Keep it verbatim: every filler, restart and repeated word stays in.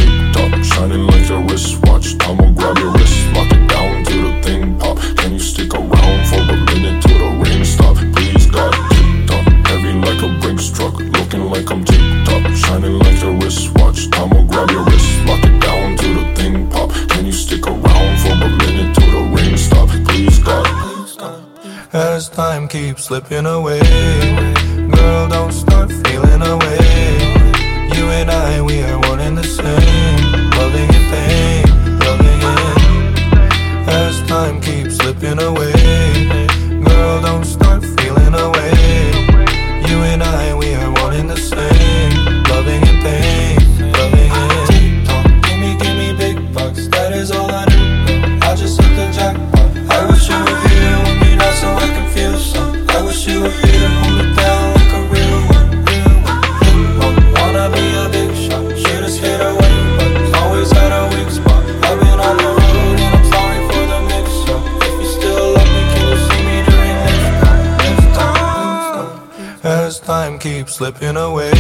tick-tock, shining like a wristwatch. I'ma grab your wrist, lock it down till the thing pop. Can you stick around for a minute till the rain stop? Please God, tick-tock, heavy like a Brinks truck, looking like I'm tick-tock, shining like a wristwatch. I'ma grab your wrist, lock it down till the thing pop. Can you stick around for a minute till the rain stop? Please God. As time keeps slipping away, girl, don't start feeling away. You and I, we are one and the same, loving in pain, loving in. As time keeps slipping away, girl, don't start feeling away. You and I, we are one and the same, loving in pain, loving in. TikTok, give me, give me big bucks, that is all I do. I just hit the jackpot. I wish you were here with me now so I can feel some. I wish you were here to hold it down like a real one, real one. Wanna be a big shot, should've stayed away, but always had a weak spot. I've been on the road and I'm sorry for the mix-up. If you still love me, can you see me during this time, this time, this time? As time keeps slipping away,